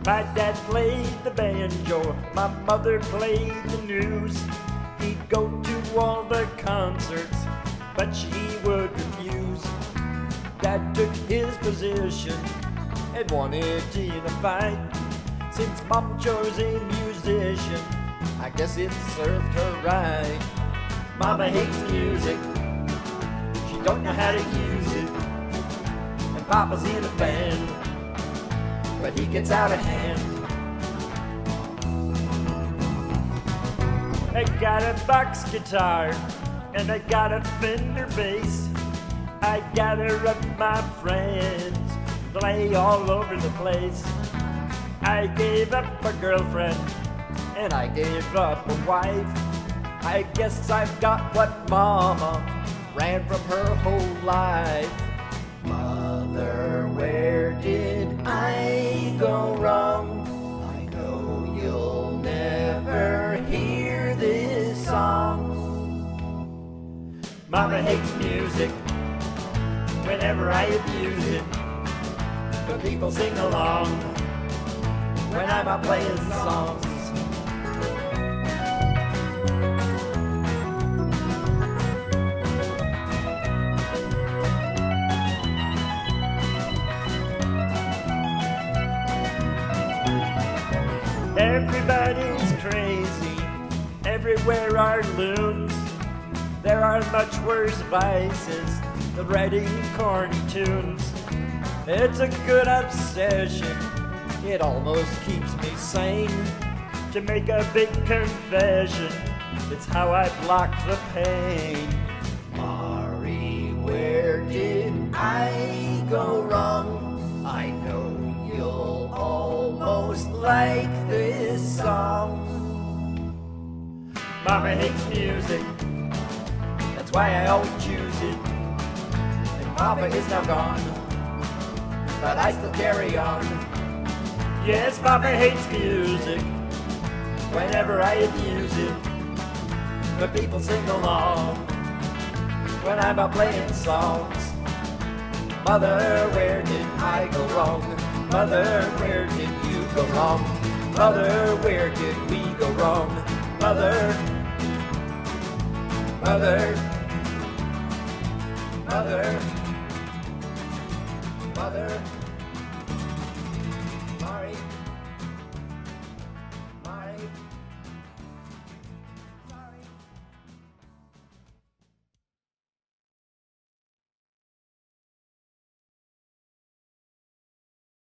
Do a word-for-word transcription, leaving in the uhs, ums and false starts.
My dad played the banjo, my mother played the news. He'd go to all the concerts, but she would refuse. Dad took his position and wanted in a fight. Since Mom chose a musician, I guess it served her right. Mama hates music, she don't know how to use it. And Papa's in a band, but he gets out of hand. I got a box guitar and I got a Fender bass. I gather up my friends, play all over the place. I gave up a girlfriend and I gave up a wife. I guess I've got what Mama ran from her whole life. Mother, where did I go wrong? I know you'll never hear this song. Mama hates music whenever I abuse it, but people sing along when I'm out playing songs. Everybody's crazy, everywhere are loons. There are much worse vices than writing corny tunes. It's a good obsession, it almost keeps me sane. To make a big confession, it's how I blocked the pain. Mari, where did I go wrong? I know you'll almost like this song. Mama hates music, that's why I always choose it. And Papa is now gone, but I still carry on. Yes, Papa hates music whenever I abuse it, but people sing along when I'm out playing songs. Mother, where did I go wrong? Mother, where did you go wrong? Mother, where did we go wrong? Mother, mother, mother, mother.